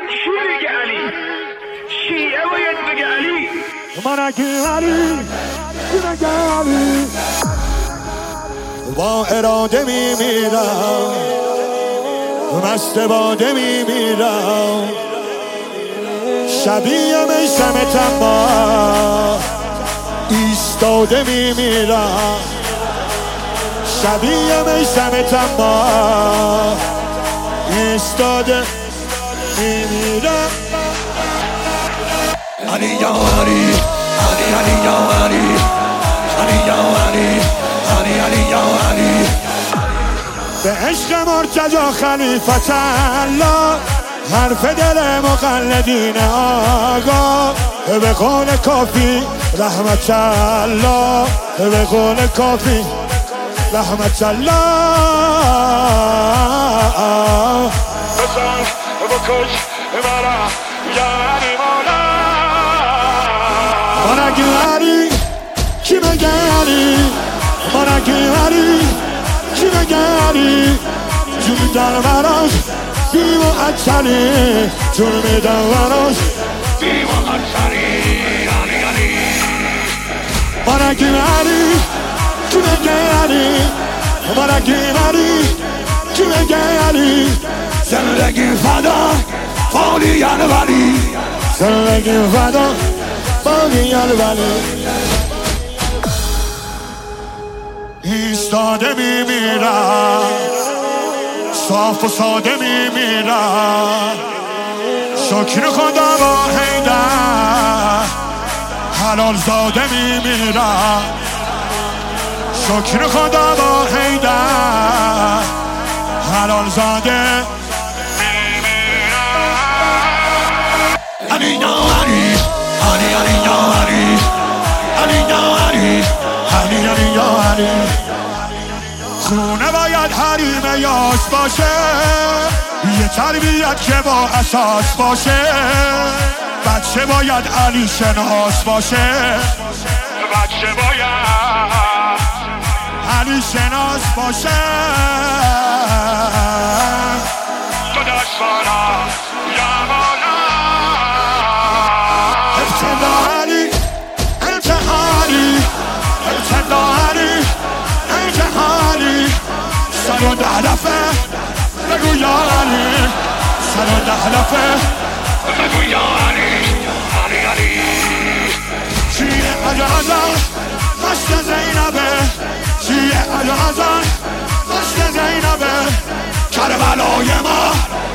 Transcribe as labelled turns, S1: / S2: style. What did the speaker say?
S1: چی میگه علی؟ شیعه باید بگه علی.
S2: من اگه علی چی بگه علی؟ با اراده میمیرم، مست باده میمیرم، شبیه میسم تنبا ایستاده میمیرم، شبیه میسم تنبا ایستاده میمیرم. علی یا علی، علی علی یا علی، علی یا علی، علی علی یا علی. به عشق مرتضی خلیفت الله، حرف دل مقلدین آقا، به قول کافی رحمت الله، به قول کافی رحمت الله. بزن بکش مرا یا علی مولا. من اگه علی کی بگه علی؟ من اگه علی کی بگه علی؟ جون میدن براش بی معطلی، جون میدن براش بی معطلی. علی علی من اگه علی کی بگه علی؟ من اگه علی کی بگه علی؟ زندگی فدا فالیان ولی، زندگی فدا فالیان ولی. ایستاده میمیرم، صاف و ساده میمیرم، شکر خدا با حیدر حلال زاده میمیرم، شکر خدا با حیدر حلال زاده میمیرم. علی یا علی، علی علی یا علی، علی یا علی، علی علی یا علی. خونه باید حریم یاس باشه، یه تربیت که با اساس باشه، بچه باید علی شناس باشه، بچه باید علی شناس باشه. خدا سانا یا مولا. ابتدا علی امتحانی، ابتدا علی امتحانی، 110 دفعه بگو یا علی، 110 دفعه بگو یا علی. علی علی شیعه اجازن مشت زینبه، شیعه اجازن مشت زینبه، کربلای ما